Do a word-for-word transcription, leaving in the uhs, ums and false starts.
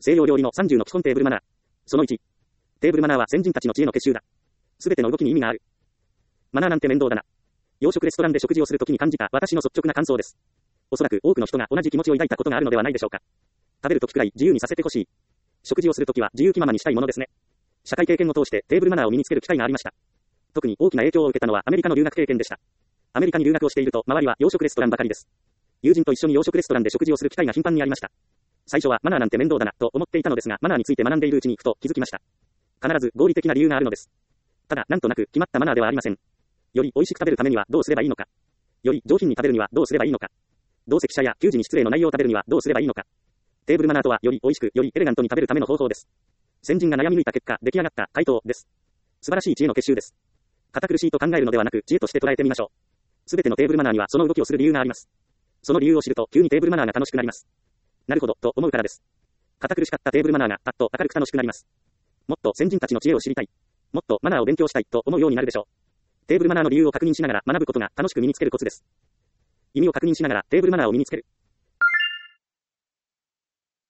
西洋料理のさんじゅうの基本テーブルマナー。そのいち。テーブルマナーは先人たちの知恵の結集だ。すべての動きに意味がある。マナーなんて面倒だな。洋食レストランで食事をするときに感じた私の率直な感想です。おそらく多くの人が同じ気持ちを抱いたことがあるのではないでしょうか。食べるときくらい自由にさせてほしい。食事をするときは自由気ままにしたいものですね。社会経験を通してテーブルマナーを身につける機会がありました。特に大きな影響を受けたのはアメリカの留学経験でした。アメリカに留学をしていると周りは洋食レストランばかりです。友人と一緒に洋食レストランで食事をする機会が頻繁にありました。最初はマナーなんて面倒だなと思っていたのですが、マナーについて学んでいるうちにふと気づきました。必ず合理的な理由があるのです。ただなんとなく決まったマナーではありません。より美味しく食べるためにはどうすればいいのか。より上品に食べるにはどうすればいいのか。同席者や給仕に失礼のないよう食べるにはどうすればいいのか。テーブルマナーとはより美味しく、よりエレガントに食べるための方法です。先人が悩み抜いた結果、出来上がった回答です。素晴らしい知恵の結集です。堅苦しいと考えるのではなく、知恵として捉えてみましょう。すべてのテーブルマナーにはその動きをする理由があります。その理由を知ると、急にテーブルマナーが楽しくなります。なるほど、と思うからです。堅苦しかったテーブルマナーが、パッと明るく楽しくなります。もっと先人たちの知恵を知りたい。もっとマナーを勉強したいと思うようになるでしょう。テーブルマナーの理由を確認しながら学ぶことが楽しく身につけるコツです。意味を確認しながらテーブルマナーを身につける。